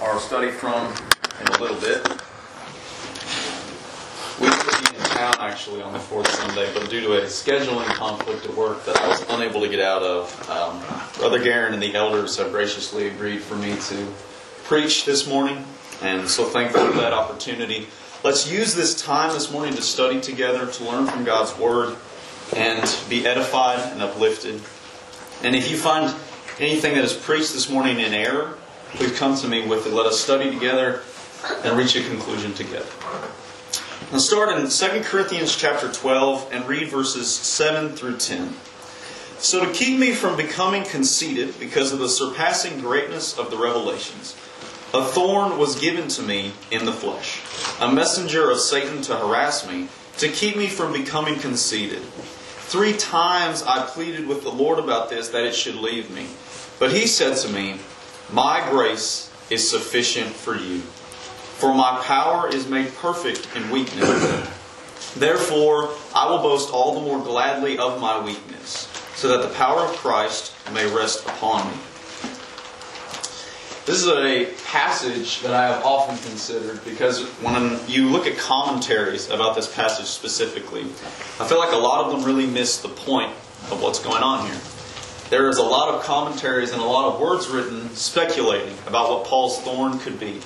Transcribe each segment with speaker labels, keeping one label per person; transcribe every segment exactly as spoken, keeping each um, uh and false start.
Speaker 1: our study from in a little bit. We would be in town actually on the fourth Sunday, but due to a scheduling conflict at work that I was unable to get out of, um, Brother Garen and the elders have graciously agreed for me to preach this morning, and so thankful for that opportunity. Let's use this time this morning to study together, to learn from God's Word, and be edified and uplifted. And if you find anything that is preached this morning in error, please come to me with it. Let us study together and reach a conclusion together. Let's start in Second Corinthians chapter twelve and read verses seven through ten. So to keep me from becoming conceited because of the surpassing greatness of the revelations, a thorn was given to me in the flesh, a messenger of Satan to harass me, to keep me from becoming conceited. Three times I pleaded with the Lord about this, that it should leave me. But He said to me, "My grace is sufficient for you, for my power is made perfect in weakness. Therefore, I will boast all the more gladly of my weakness, so that the power of Christ may rest upon me." This is a passage that I have often considered because when you look at commentaries about this passage specifically, I feel like a lot of them really miss the point of what's going on here. There is a lot of commentaries and a lot of words written speculating about what Paul's thorn could be.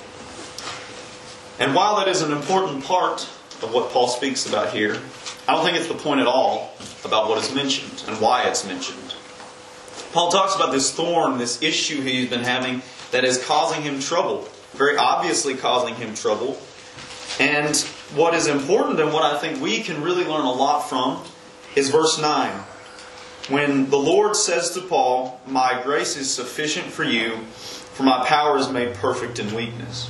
Speaker 1: And while that is an important part of what Paul speaks about here, I don't think it's the point at all about what is mentioned and why it's mentioned. Paul talks about this thorn, this issue he's been having that is causing him trouble, very obviously causing him trouble. And what is important and what I think we can really learn a lot from is verse nine. When the Lord says to Paul, "My grace is sufficient for you, for my power is made perfect in weakness."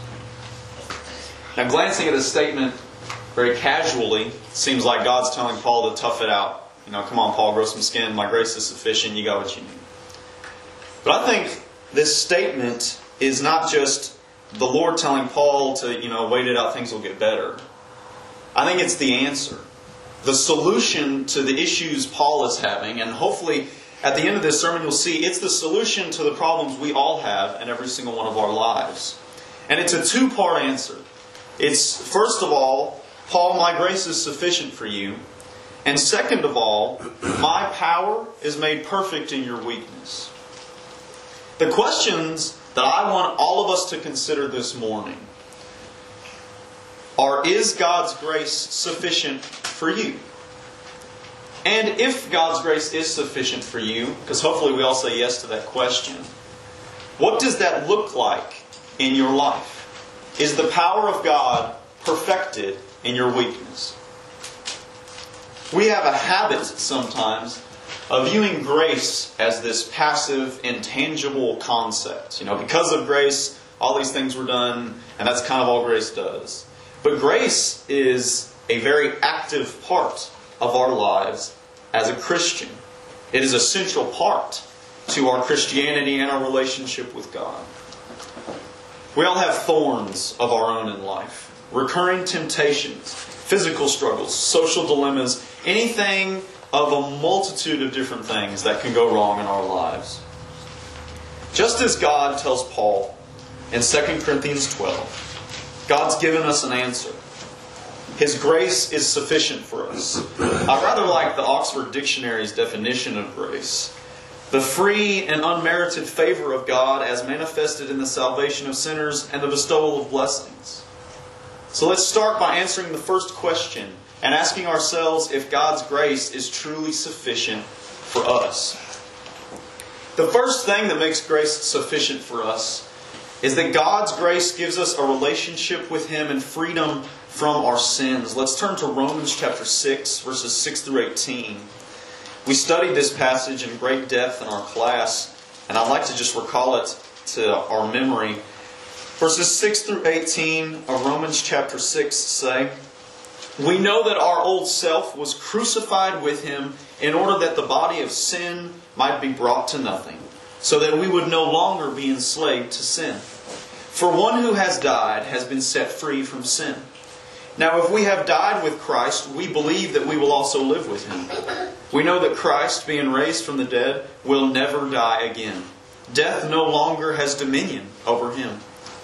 Speaker 1: Now, glancing at this statement very casually, it seems like God's telling Paul to tough it out. You know, come on, Paul, grow some skin. My grace is sufficient. You got what you need. But I think this statement is not just the Lord telling Paul to, you know, wait it out, things will get better. I think it's the answer. The solution to the issues Paul is having, and hopefully at the end of this sermon you'll see it's the solution to the problems we all have in every single one of our lives. And it's a two-part answer. It's, first of all, Paul, my grace is sufficient for you. And second of all, my power is made perfect in your weakness. The questions that I want all of us to consider this morning are, is God's grace sufficient for you? And if God's grace is sufficient for you, because hopefully we all say yes to that question, what does that look like in your life? Is the power of God perfected in your weakness? We have a habit sometimes of viewing grace as this passive, intangible concept. You know, because of grace, all these things were done, and that's kind of all grace does. But grace is a very active part of our lives as a Christian. It is a central part to our Christianity and our relationship with God. We all have thorns of our own in life. Recurring temptations, physical struggles, social dilemmas, anything of a multitude of different things that can go wrong in our lives. Just as God tells Paul in Second Corinthians twelve, God's given us an answer. His grace is sufficient for us. I rather like the Oxford Dictionary's definition of grace. The free and unmerited favor of God as manifested in the salvation of sinners and the bestowal of blessings. So let's start by answering the first question and asking ourselves if God's grace is truly sufficient for us. The first thing that makes grace sufficient for us is that God's grace gives us a relationship with Him and freedom from our sins. Let's turn to Romans chapter six, verses six through eighteen. We studied this passage in great depth in our class, and I'd like to just recall it to our memory. Verses six through eighteen of Romans chapter six say, "We know that our old self was crucified with Him in order that the body of sin might be brought to nothing, so that we would no longer be enslaved to sin. For one who has died has been set free from sin. Now if we have died with Christ, we believe that we will also live with Him. We know that Christ, being raised from the dead, will never die again. Death no longer has dominion over Him.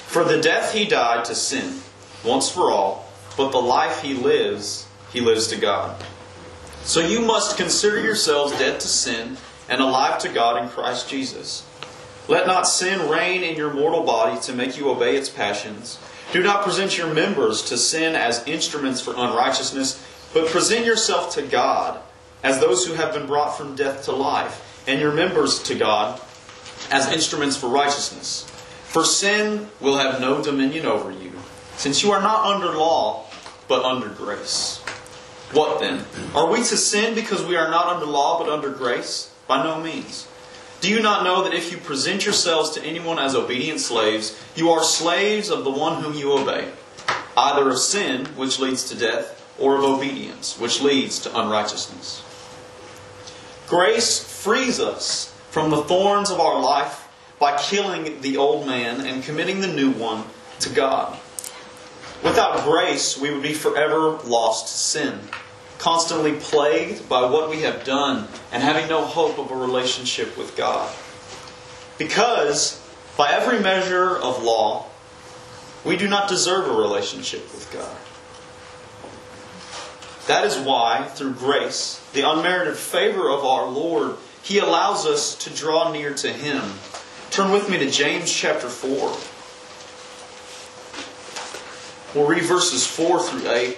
Speaker 1: For the death he died to sin, once for all, but the life he lives, he lives to God. So you must consider yourselves dead to sin and alive to God in Christ Jesus. Let not sin reign in your mortal body to make you obey its passions. Do not present your members to sin as instruments for unrighteousness, but present yourself to God as those who have been brought from death to life, and your members to God as instruments for righteousness. For sin will have no dominion over you, since you are not under law, but under grace. What then? Are we to sin because we are not under law, but under grace? By no means. Do you not know that if you present yourselves to anyone as obedient slaves, you are slaves of the one whom you obey, either of sin, which leads to death, or of obedience, which leads to unrighteousness? Grace frees us from the thorns of our life by killing the old man and committing the new one to God. Without grace, we would be forever lost to sin, constantly plagued by what we have done and having no hope of a relationship with God. Because, by every measure of law, we do not deserve a relationship with God. That is why, through grace, the unmerited favor of our Lord, He allows us to draw near to Him. Turn with me to James chapter four. We'll read verses four through eight.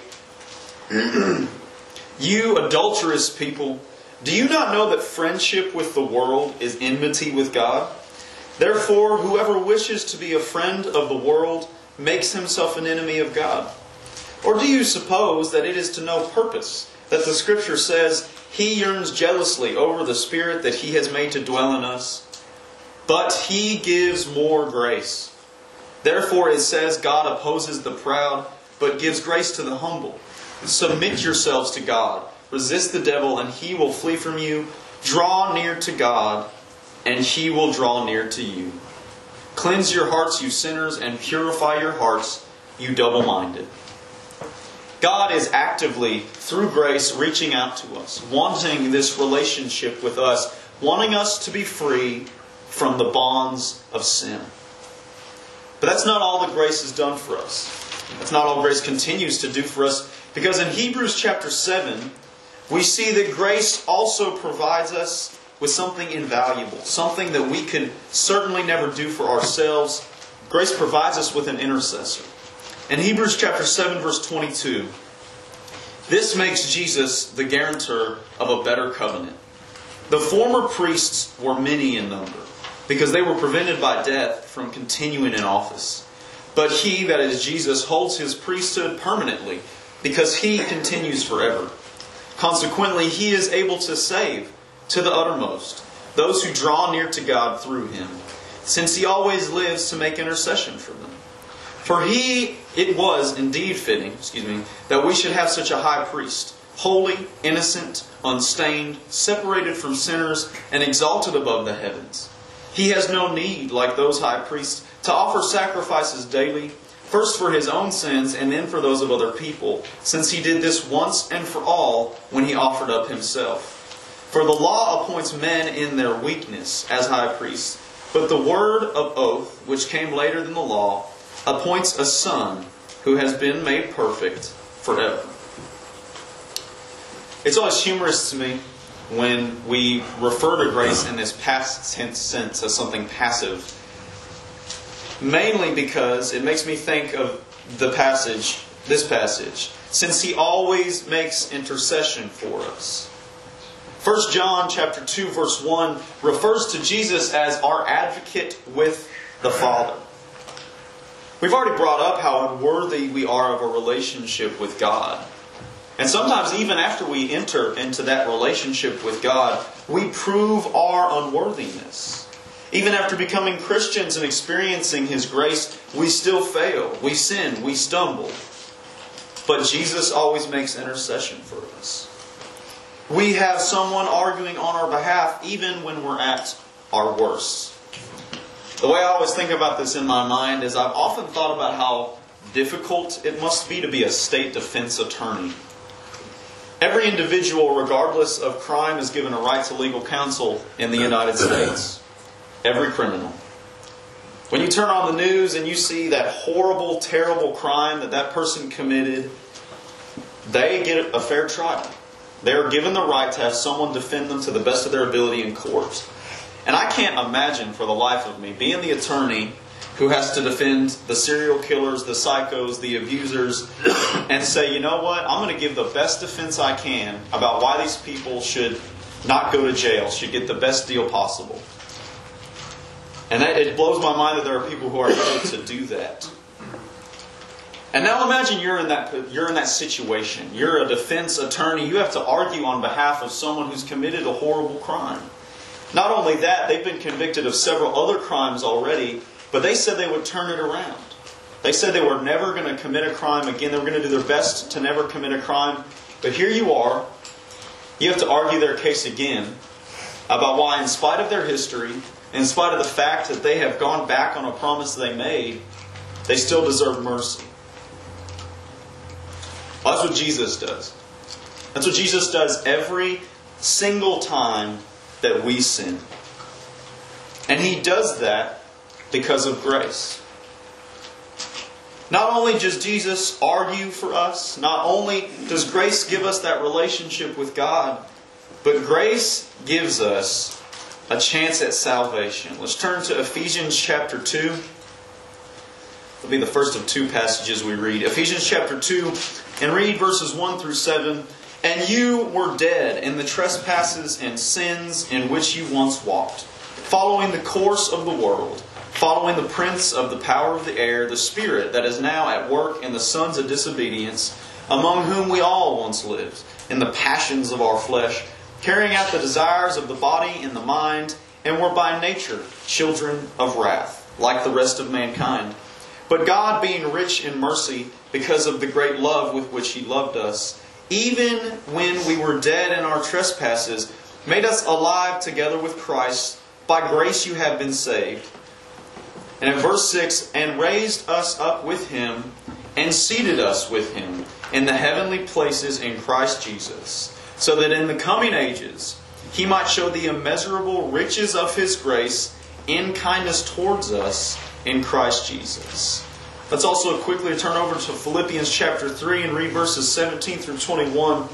Speaker 1: You adulterous people, do you not know that friendship with the world is enmity with God? Therefore, whoever wishes to be a friend of the world makes himself an enemy of God. Or do you suppose that it is to no purpose that the Scripture says, He yearns jealously over the Spirit that He has made to dwell in us? But He gives more grace. Therefore it says, God opposes the proud, but gives grace to the humble. Submit yourselves to God. Resist the devil, and he will flee from you. Draw near to God, and He will draw near to you. Cleanse your hearts, you sinners, and purify your hearts, you double-minded. God is actively, through grace, reaching out to us, wanting this relationship with us, wanting us to be free from the bonds of sin. But that's not all that grace has done for us. That's not all grace continues to do for us. Because in Hebrews chapter seven, we see that grace also provides us with something invaluable. Something that we could certainly never do for ourselves. Grace provides us with an intercessor. In Hebrews chapter seven, verse twenty-two, this makes Jesus the guarantor of a better covenant. The former priests were many in number, because they were prevented by death from continuing in office. But He, that is Jesus, holds His priesthood permanently, because He continues forever. Consequently, He is able to save to the uttermost those who draw near to God through Him, since He always lives to make intercession for them. For He, it was indeed fitting, excuse me, that we should have such a high priest, holy, innocent, unstained, separated from sinners, and exalted above the heavens. He has no need, like those high priests, to offer sacrifices daily, first for His own sins and then for those of other people, since He did this once and for all when He offered up Himself. For the law appoints men in their weakness as high priests, but the word of oath, which came later than the law, appoints a Son who has been made perfect forever. It's always humorous to me when we refer to grace in this past tense sense as something passive. Mainly because it makes me think of the passage, this passage, since He always makes intercession for us. First John chapter two verse one refers to Jesus as our advocate with the Father. We've already brought up how unworthy we are of a relationship with God. And sometimes even after we enter into that relationship with God, we prove our unworthiness. Even after becoming Christians and experiencing His grace, we still fail. We sin. We stumble. But Jesus always makes intercession for us. We have someone arguing on our behalf even when we're at our worst. The way I always think about this in my mind is I've often thought about how difficult it must be to be a state defense attorney. Every individual, regardless of crime, is given a right to legal counsel in the United States. Every criminal. When you turn on the news and you see that horrible, terrible crime that that person committed, they get a fair trial. They are given the right to have someone defend them to the best of their ability in court. And I can't imagine for the life of me being the attorney who has to defend the serial killers, the psychos, the abusers, and say, you know what, I'm going to give the best defense I can about why these people should not go to jail, should get the best deal possible. And that, it blows my mind that there are people who are able to do that. And now imagine you're in that you're in that situation. You're a defense attorney. You have to argue on behalf of someone who's committed a horrible crime. Not only that, they've been convicted of several other crimes already, but they said they would turn it around. They said they were never going to commit a crime again. They were going to do their best to never commit a crime. But here you are. You have to argue their case again about why, in spite of their history, in spite of the fact that they have gone back on a promise they made, they still deserve mercy. Well, that's what Jesus does. That's what Jesus does every single time that we sin. And He does that because of grace. Not only does Jesus argue for us, not only does grace give us that relationship with God, but grace gives us a chance at salvation. Let's turn to Ephesians chapter two. It'll be the first of two passages we read. Ephesians chapter two, and read verses one through seven. And you were dead in the trespasses and sins in which you once walked, following the course of the world, following the prince of the power of the air, the spirit that is now at work in the sons of disobedience, among whom we all once lived, in the passions of our flesh, carrying out the desires of the body and the mind, and were by nature children of wrath, like the rest of mankind. But God, being rich in mercy, because of the great love with which He loved us, even when we were dead in our trespasses, made us alive together with Christ. By grace you have been saved. And in verse six, and raised us up with Him, and seated us with Him in the heavenly places in Christ Jesus, so that in the coming ages He might show the immeasurable riches of His grace in kindness towards us in Christ Jesus. Let's also quickly turn over to Philippians chapter three and read verses seventeen through twenty-one.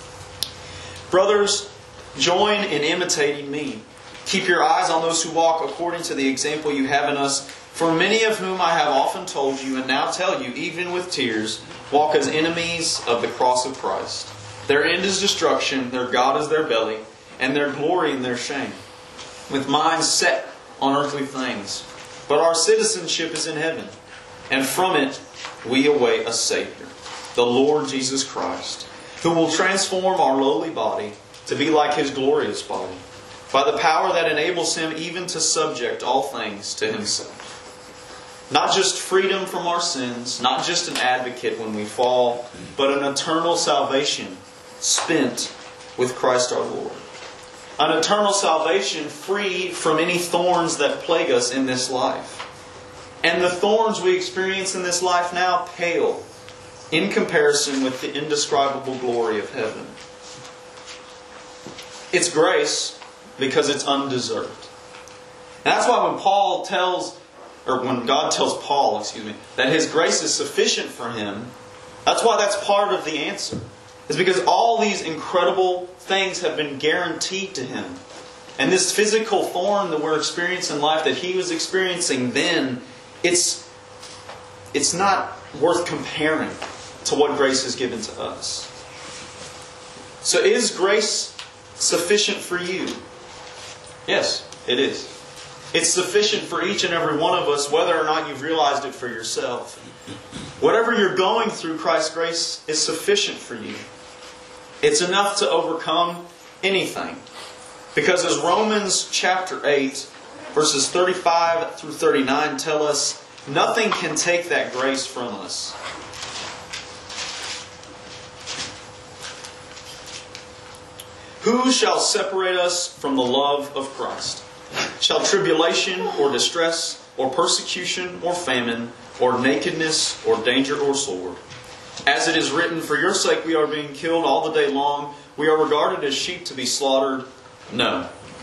Speaker 1: Brothers, join in imitating me. Keep your eyes on those who walk according to the example you have in us. For many of whom I have often told you, and now tell you, even with tears, walk as enemies of the cross of Christ. Their end is destruction, their God is their belly, and their glory in their shame, with minds set on earthly things. But our citizenship is in heaven, and from it we await a Savior, the Lord Jesus Christ, who will transform our lowly body to be like His glorious body, by the power that enables Him even to subject all things to Himself. Not just freedom from our sins, not just an advocate when we fall, but an eternal salvation spent with Christ our Lord. An eternal salvation free from any thorns that plague us in this life. And the thorns we experience in this life now pale in comparison with the indescribable glory of heaven. It's grace because it's undeserved. And that's why when Paul tells, or when God tells Paul, excuse me, that His grace is sufficient for him, that's why that's part of the answer. It's because all these incredible things have been guaranteed to him. And this physical thorn that we're experiencing in life that he was experiencing then, it's, it's not worth comparing to what grace has given to us. So is grace sufficient for you? Yes, it is. It's sufficient for each and every one of us, whether or not you've realized it for yourself. Whatever you're going through, Christ's grace is sufficient for you. It's enough to overcome anything. Because as Romans chapter eight, verses thirty-five through thirty-nine tell us, nothing can take that grace from us. Who shall separate us from the love of Christ? Shall tribulation or distress or persecution or famine or nakedness or danger or sword? As it is written, for your sake we are being killed all the day long. We are regarded as sheep to be slaughtered. No.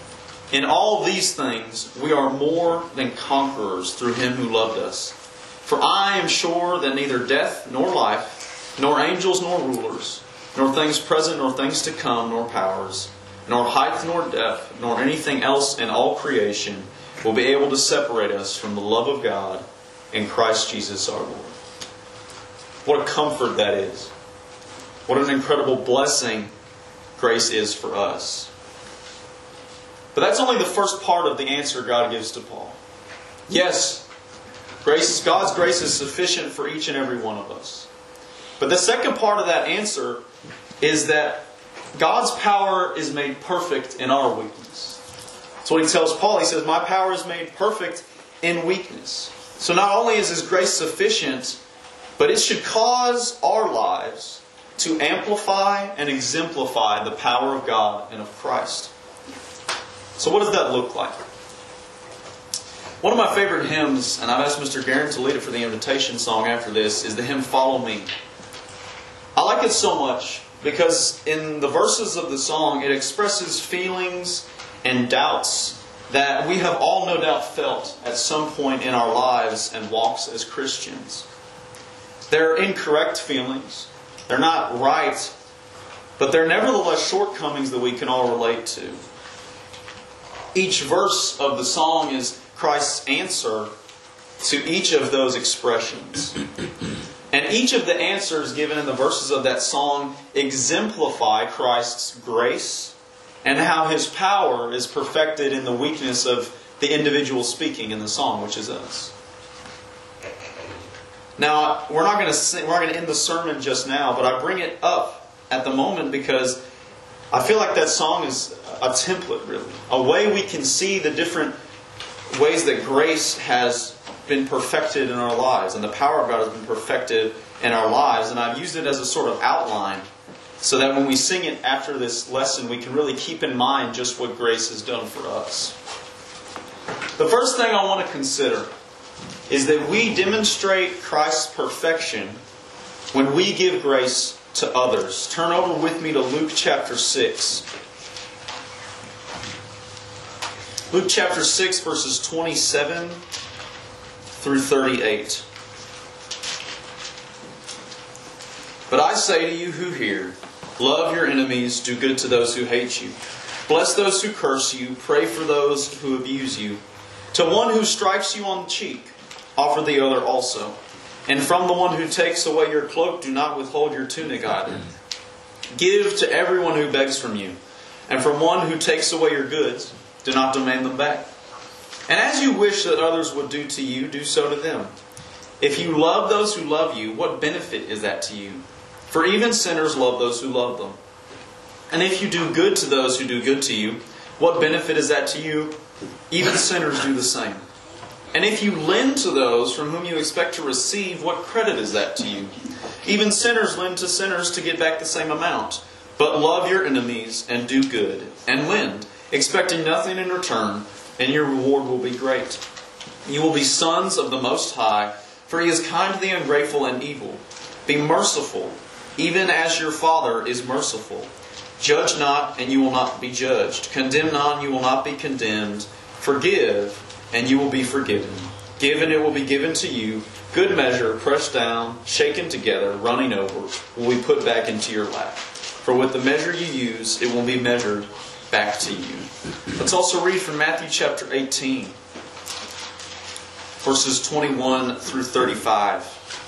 Speaker 1: In all these things we are more than conquerors through Him who loved us. For I am sure that neither death nor life, nor angels nor rulers, nor things present nor things to come, nor powers, nor height nor depth, nor anything else in all creation will be able to separate us from the love of God in Christ Jesus our Lord. What a comfort that is. What an incredible blessing grace is for us. But that's only the first part of the answer God gives to Paul. Yes, grace, God's grace is sufficient for each and every one of us. But the second part of that answer is that God's power is made perfect in our weakness. That's what he tells Paul. He says, my power is made perfect in weakness. So not only is His grace sufficient, but it should cause our lives to amplify and exemplify the power of God and of Christ. So what does that look like? One of my favorite hymns, and I've asked Mister Guerin to lead it for the invitation song after this, is the hymn Follow Me. I like it so much because in the verses of the song it expresses feelings and doubts that we have all no doubt felt at some point in our lives and walks as Christians. They're incorrect feelings. They're not right, but they're nevertheless shortcomings that we can all relate to. Each verse of the song is Christ's answer to each of those expressions. And each of the answers given in the verses of that song exemplify Christ's grace and how His power is perfected in the weakness of the individual speaking in the song, which is us. Now, we're not going to sing, we're not going to end the sermon just now, but I bring it up at the moment because I feel like that song is a template, really. A way we can see the different ways that grace has been perfected in our lives and the power of God has been perfected in our lives. And I've used it as a sort of outline so that when we sing it after this lesson, we can really keep in mind just what grace has done for us. The first thing I want to consider is that we demonstrate Christ's perfection when we give grace to others. Turn over with me to Luke chapter six. Luke chapter six, verses twenty-seven through thirty-eight. But I say to you who hear, love your enemies, do good to those who hate you. Bless those who curse you, pray for those who abuse you. To one who strikes you on the cheek, offer the other also. And from the one who takes away your cloak, do not withhold your tunic either. Give to everyone who begs from you. And from one who takes away your goods, do not demand them back. And as you wish that others would do to you, do so to them. If you love those who love you, what benefit is that to you? For even sinners love those who love them. And if you do good to those who do good to you, what benefit is that to you? Even sinners do the same. And if you lend to those from whom you expect to receive, what credit is that to you? Even sinners lend to sinners to get back the same amount. But love your enemies and do good and lend, expecting nothing in return, and your reward will be great. You will be sons of the Most High, for He is kind to the ungrateful and evil. Be merciful, even as your Father is merciful. Judge not, and you will not be judged. Condemn not, and you will not be condemned. Forgive, and you will be forgiven. Give, and it will be given to you. Good measure, pressed down, shaken together, running over, will be put back into your lap. For with the measure you use, it will be measured back to you. Let's also read from Matthew chapter eighteen, verses twenty-one through thirty-five.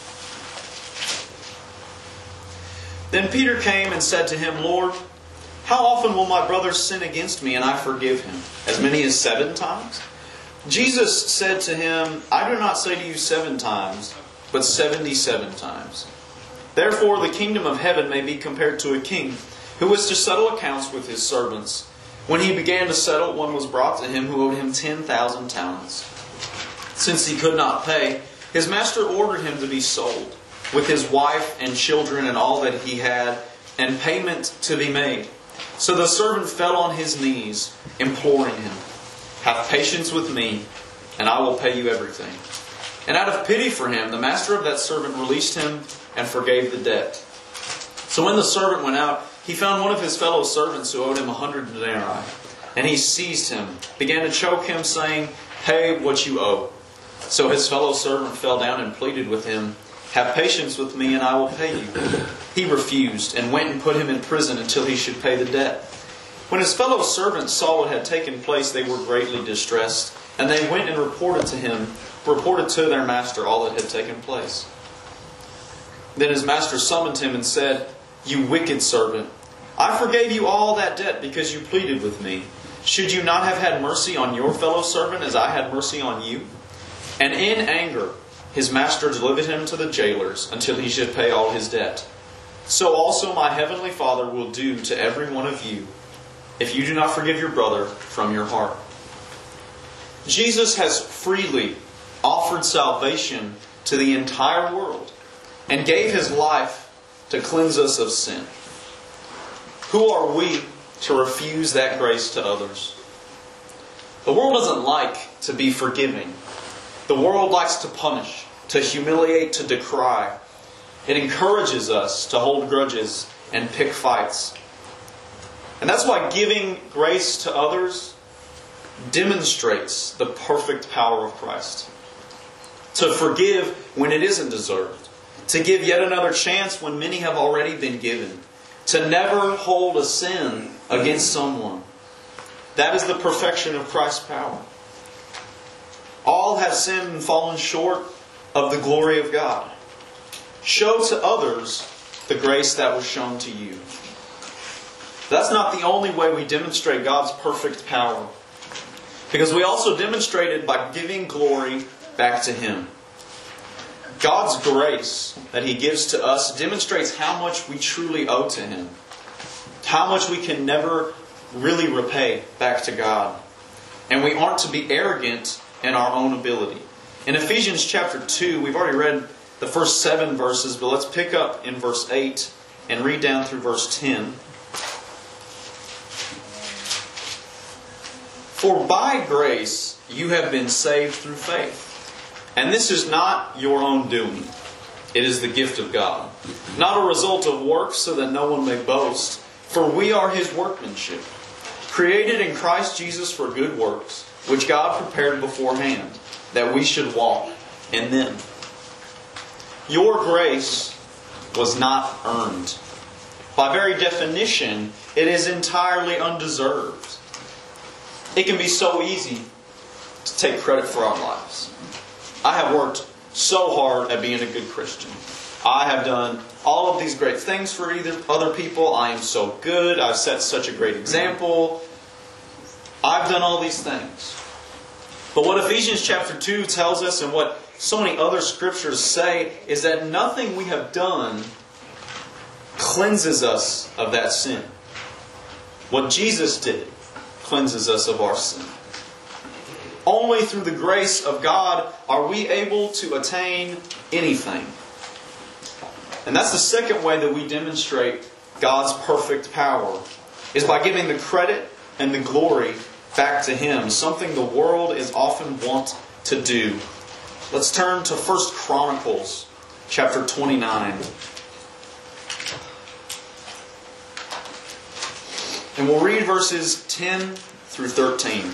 Speaker 1: Then Peter came and said to Him, Lord, how often will my brother sin against me and I forgive him? As many as seven times? Jesus said to him, I do not say to you seven times, but seventy-seven times. Therefore the kingdom of heaven may be compared to a king who was to settle accounts with his servants. When he began to settle, one was brought to him who owed him ten thousand talents. Since he could not pay, his master ordered him to be sold, with his wife and children and all that he had, and payment to be made. So the servant fell on his knees, imploring him, have patience with me, and I will pay you everything. And out of pity for him, the master of that servant released him and forgave the debt. So when the servant went out, he found one of his fellow servants who owed him a hundred denarii. And he seized him, began to choke him, saying, "Pay what you owe." So his fellow servant fell down and pleaded with him, "Have patience with me, and I will pay you." He refused, and went and put him in prison until he should pay the debt. When his fellow servants saw what had taken place, they were greatly distressed, and they went and reported to him, reported to their master all that had taken place. Then his master summoned him and said, "You wicked servant, I forgave you all that debt because you pleaded with me. Should you not have had mercy on your fellow servant as I had mercy on you?" And in anger his master delivered him to the jailers until he should pay all his debt. So also my heavenly Father will do to every one of you, if you do not forgive your brother from your heart. Jesus has freely offered salvation to the entire world and gave His life to cleanse us of sin. Who are we to refuse that grace to others? The world doesn't like to be forgiving. The world likes to punish, to humiliate, to decry. It encourages us to hold grudges and pick fights. And that's why giving grace to others demonstrates the perfect power of Christ. To forgive when it isn't deserved. To give yet another chance when many have already been given. To never hold a sin against someone. That is the perfection of Christ's power. All have sinned and fallen short of the glory of God. Show to others the grace that was shown to you. That's not the only way we demonstrate God's perfect power. Because we also demonstrate it by giving glory back to Him. God's grace that He gives to us demonstrates how much we truly owe to Him. How much we can never really repay back to God. And we aren't to be arrogant in our own ability. In Ephesians chapter two, we've already read the first seven verses, but let's pick up in verse eight and read down through verse ten. For by grace you have been saved through faith. And this is not your own doing. It is the gift of God. Not a result of works, so that no one may boast. For we are His workmanship, created in Christ Jesus for good works, which God prepared beforehand, that we should walk in them. Your grace was not earned. By very definition, it is entirely undeserved. It can be so easy to take credit for our lives. I have worked so hard at being a good Christian. I have done all of these great things for either other people. I am so good. I've set such a great example. I've done all these things. But what Ephesians chapter two tells us, and what so many other scriptures say, is that nothing we have done cleanses us of that sin. What Jesus did cleanses us of our sin. Only through the grace of God are we able to attain anything. And that's the second way that we demonstrate God's perfect power, is by giving the credit and the glory back to Him, something the world is often wont to do. Let's turn to First Chronicles chapter twenty-nine. And we'll read verses ten through thirteen.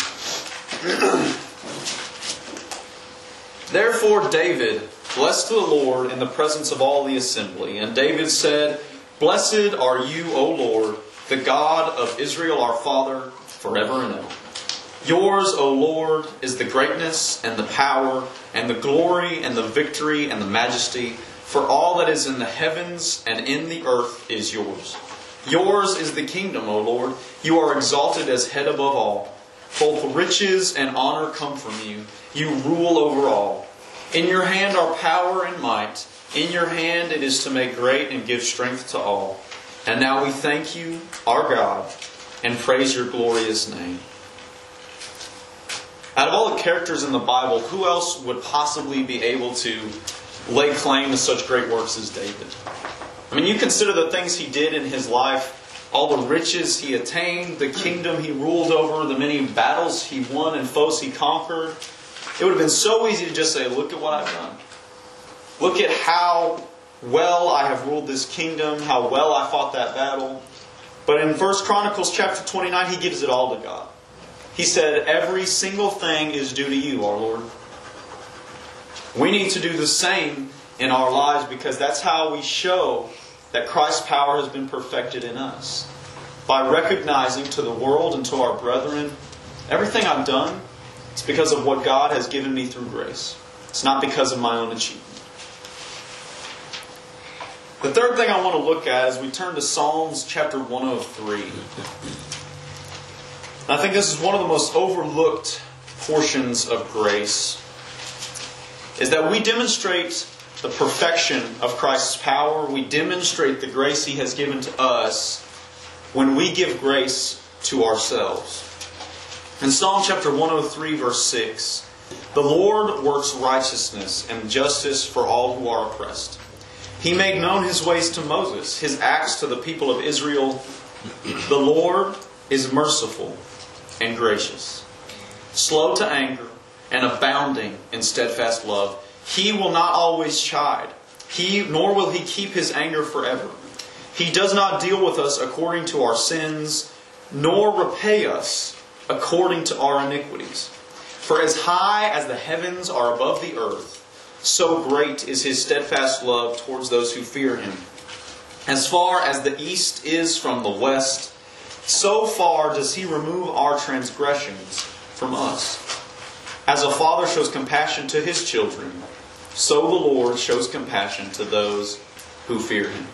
Speaker 1: Therefore David blessed the Lord in the presence of all the assembly. And David said, Blessed are you, O Lord, the God of Israel our Father, forever and ever. Yours, O Lord, is the greatness and the power and the glory and the victory and the majesty, for all that is in the heavens and in the earth is yours. Yours is the kingdom, O Lord. You are exalted as head above all. Both riches and honor come from you. You rule over all. In your hand are power and might. In your hand it is to make great and give strength to all. And now we thank you, our God, and praise your glorious name. Out of all the characters in the Bible, who else would possibly be able to lay claim to such great works as David? I mean, you consider the things he did in his life, all the riches he attained, the kingdom he ruled over, the many battles he won and foes he conquered. It would have been so easy to just say, look at what I've done. Look at how well I have ruled this kingdom, how well I fought that battle. But in First Chronicles chapter twenty-nine, he gives it all to God. He said, every single thing is due to you, our Lord. We need to do the same in our lives because that's how we show that Christ's power has been perfected in us. By recognizing to the world and to our brethren, everything I've done, it's because of what God has given me through grace. It's not because of my own achievement. The third thing I want to look at is we turn to Psalms chapter one oh three. I think this is one of the most overlooked portions of grace, is that we demonstrate the perfection of Christ's power. We demonstrate the grace He has given to us when we give grace to ourselves. In Psalm chapter one oh three, verse six, the Lord works righteousness and justice for all who are oppressed. He made known His ways to Moses, His acts to the people of Israel. The Lord is merciful and gracious, slow to anger, and abounding in steadfast love. He will not always chide, He nor will He keep His anger forever. He does not deal with us according to our sins, nor repay us according to our iniquities. For as high as the heavens are above the earth, so great is His steadfast love towards those who fear Him. As far as the east is from the west, so far does He remove our transgressions from us. As a father shows compassion to his children, so the Lord shows compassion to those who fear Him.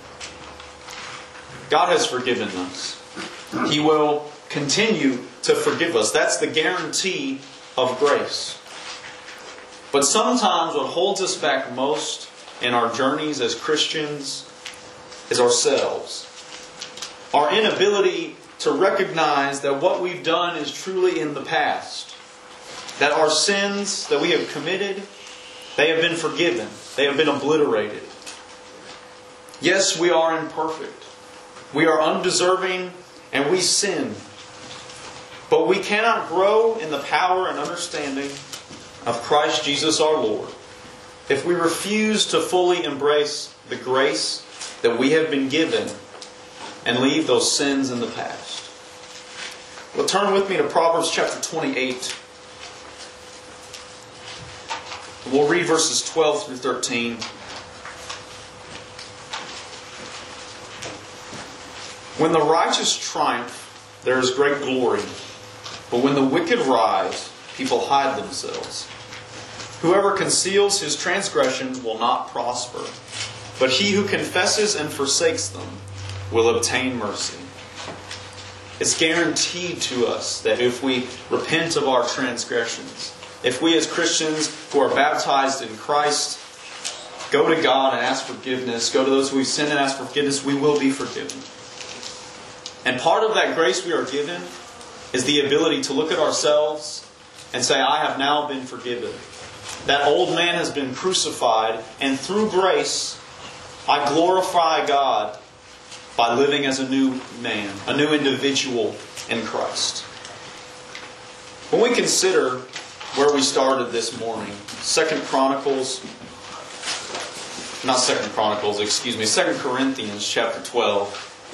Speaker 1: God has forgiven us. He will continue to forgive us. That's the guarantee of grace. But sometimes what holds us back most in our journeys as Christians is ourselves. Our inability to recognize that what we've done is truly in the past. That our sins that we have committed, they have been forgiven. They have been obliterated. Yes, we are imperfect. We are undeserving and we sin. But we cannot grow in the power and understanding of Christ Jesus our Lord if we refuse to fully embrace the grace that we have been given and leave those sins in the past. Well, turn with me to Proverbs chapter twenty-eight. We'll read verses twelve through thirteen. When the righteous triumph, there is great glory. But when the wicked rise, people hide themselves. Whoever conceals his transgressions will not prosper, but he who confesses and forsakes them will obtain mercy. It's guaranteed to us that if we repent of our transgressions, if we as Christians who are baptized in Christ go to God and ask forgiveness, go to those who we've sinned and ask forgiveness, we will be forgiven. And part of that grace we are given is the ability to look at ourselves and say, I have now been forgiven. That old man has been crucified, and through grace, I glorify God by living as a new man, a new individual in Christ. When we consider where we started this morning, Second Chronicles, not Second Chronicles, excuse me, Second Corinthians chapter twelve,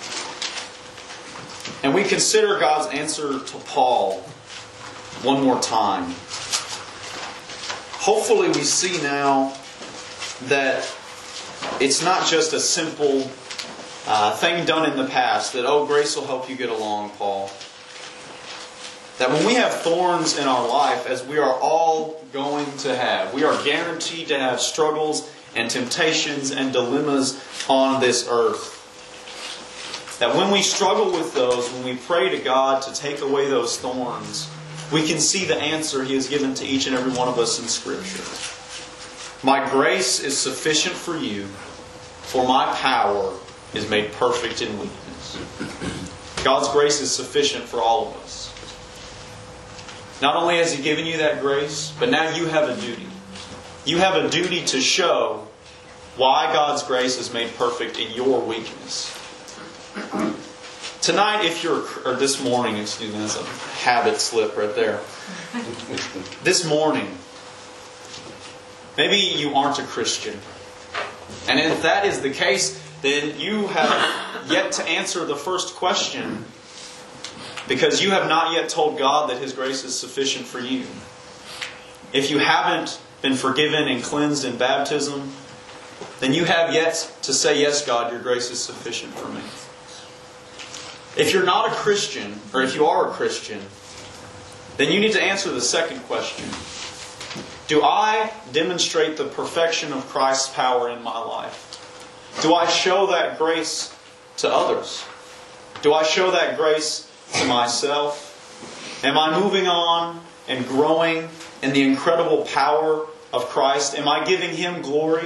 Speaker 1: and we consider God's answer to Paul one more time, hopefully we see now that it's not just a simple uh, thing done in the past, that, oh, grace will help you get along, Paul. That when we have thorns in our life, as we are all going to have, we are guaranteed to have struggles and temptations and dilemmas on this earth. That when we struggle with those, when we pray to God to take away those thorns, we can see the answer He has given to each and every one of us in Scripture. My grace is sufficient for you, for my power is made perfect in weakness. God's grace is sufficient for all of us. Not only has He given you that grace, but now you have a duty. You have a duty to show why God's grace is made perfect in your weakness. Tonight, if you're, or this morning, excuse me, that's a habit slip right there. This morning, maybe you aren't a Christian. And if that is the case, then you have yet to answer the first question. because you have not yet told God that His grace is sufficient for you. If you haven't been forgiven and cleansed in baptism, then you have yet to say, yes, God, your grace is sufficient for me. If you're not a Christian, or if you are a Christian, then you need to answer the second question. Do I demonstrate the perfection of Christ's power in my life? Do I show that grace to others? Do I show that grace to myself? Am I moving on and growing in the incredible power of Christ? Am I giving Him glory?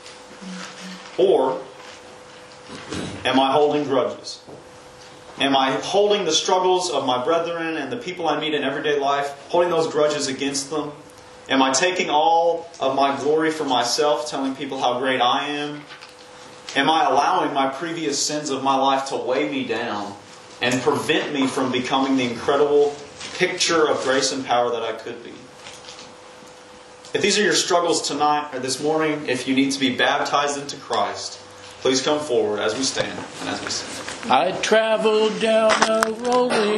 Speaker 1: Or am I holding grudges? Am I holding the struggles of my brethren and the people I meet in everyday life, holding those grudges against them? Am I taking all of my glory for myself, telling people how great I am? Am I allowing my previous sins of my life to weigh me down and prevent me from becoming the incredible picture of grace and power that I could be? If these are your struggles tonight or this morning, if you need to be baptized into Christ, please come forward as we stand and as we sing.
Speaker 2: I traveled down a rolling